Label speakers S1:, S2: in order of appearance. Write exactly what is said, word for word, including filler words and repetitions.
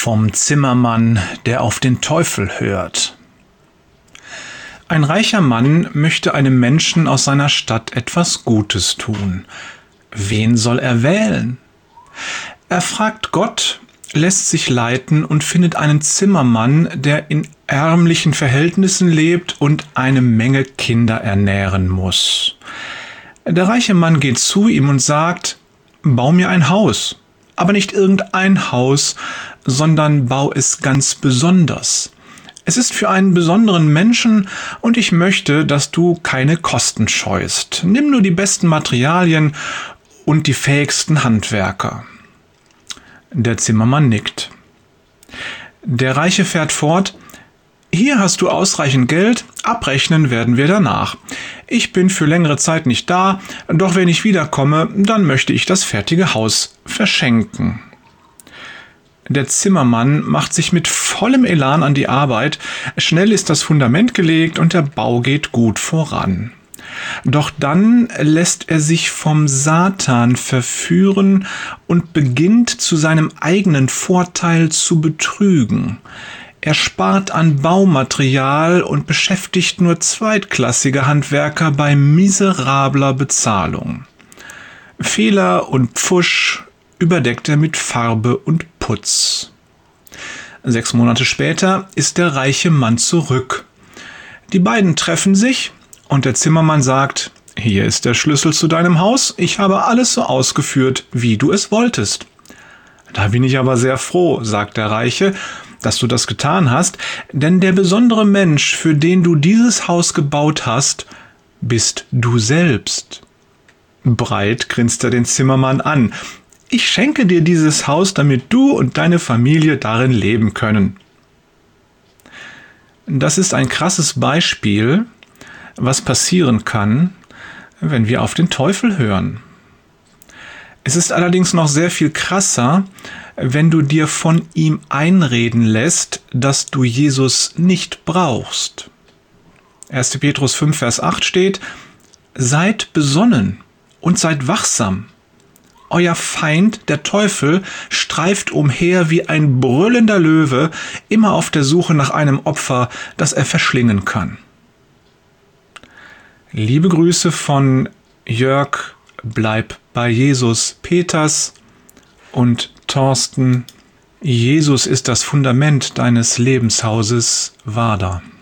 S1: Vom Zimmermann, der auf den Teufel hört. Ein reicher Mann möchte einem Menschen aus seiner Stadt etwas Gutes tun. Wen soll er wählen? Er fragt Gott, lässt sich leiten und findet einen Zimmermann, der in ärmlichen Verhältnissen lebt und eine Menge Kinder ernähren muss. Der reiche Mann geht zu ihm und sagt: Bau mir ein Haus, aber nicht irgendein Haus, sondern bau es ganz besonders. Es ist für einen besonderen Menschen und ich möchte, dass du keine Kosten scheust. Nimm nur die besten Materialien und die fähigsten Handwerker. Der Zimmermann nickt. Der Reiche fährt fort: Hier hast du ausreichend Geld, abrechnen werden wir danach. Ich bin für längere Zeit nicht da, doch wenn ich wiederkomme, dann möchte ich das fertige Haus verschenken. Der Zimmermann macht sich mit vollem Elan an die Arbeit. Schnell ist das Fundament gelegt und der Bau geht gut voran. Doch dann lässt er sich vom Satan verführen und beginnt zu seinem eigenen Vorteil zu betrügen. Er spart an Baumaterial und beschäftigt nur zweitklassige Handwerker bei miserabler Bezahlung. Fehler und Pfusch überdeckt er mit Farbe und Putz. Sechs Monate später ist der reiche Mann zurück. Die beiden treffen sich und der Zimmermann sagt: Hier ist der Schlüssel zu deinem Haus, ich habe alles so ausgeführt, wie du es wolltest. Da bin ich aber sehr froh, sagt der Reiche, dass du das getan hast, denn der besondere Mensch, für den du dieses Haus gebaut hast, bist du selbst. Breit grinst er den Zimmermann an. Ich schenke dir dieses Haus, damit du und deine Familie darin leben können. Das ist ein krasses Beispiel, was passieren kann, wenn wir auf den Teufel hören. Es ist allerdings noch sehr viel krasser, wenn du dir von ihm einreden lässt, dass du Jesus nicht brauchst. erster Petrus fünf, Vers acht steht: Seid besonnen und seid wachsam. Euer Feind, der Teufel, streift umher wie ein brüllender Löwe, immer auf der Suche nach einem Opfer, das er verschlingen kann. Liebe Grüße von Jörg, bleib bei Jesus, Peters und Thorsten. Jesus ist das Fundament deines Lebenshauses, Wader.